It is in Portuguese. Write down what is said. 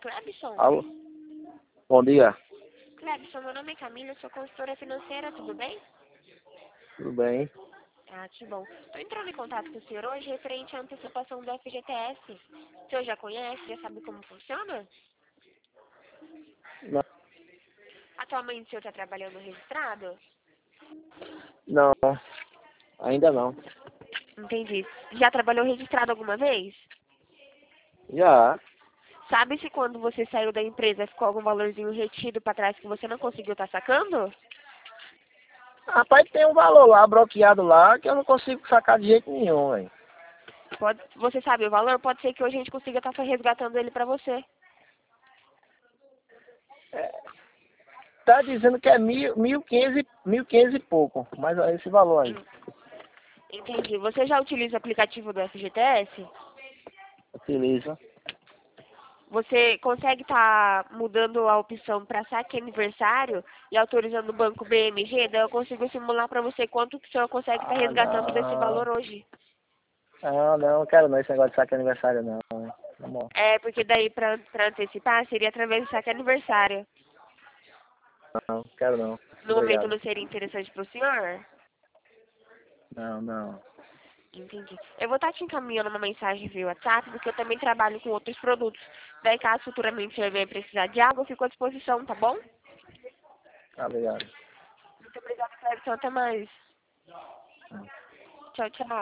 Clebson? Alô? Bom dia. Clebson, meu nome é Camila, eu sou consultora financeira, tudo bem? Tudo bem? Ah, que bom. Estou entrando em contato com o senhor hoje referente à antecipação do FGTS. O senhor já conhece, já sabe como funciona? Não, Atualmente o senhor está trabalhando registrado? não, ainda não. Entendi. Já trabalhou registrado alguma vez? Já. Sabe se quando você saiu da empresa ficou algum valorzinho retido para trás que você não conseguiu estar sacando? Rapaz, tem um valor lá, bloqueado lá, que eu não consigo sacar de jeito nenhum, velho. Você sabe o valor? Pode ser que hoje a gente consiga estar resgatando ele para você. Tá dizendo que é 1.500 e pouco, mas é esse valor aí. Entendi. Você já utiliza o aplicativo do FGTS? Utiliza. Você consegue estar mudando a opção para saque aniversário e autorizando o banco BMG? Daí eu consigo simular para você quanto que o senhor consegue estar Ah, resgatando desse não. valor hoje. Não quero não esse negócio de saque aniversário não, velho. Tá bom. É, porque daí para antecipar seria através do saque aniversário. Não, quero não. No momento Obrigado. não seria interessante para o senhor? Não. Entendi. Eu vou estar te encaminhando uma mensagem via WhatsApp, porque eu também trabalho com outros produtos. Daí, caso futuramente você venha precisar de água, eu fico à disposição, tá bom? Tá, obrigado. Muito obrigada, Clebson. Até mais. Tchau, tchau.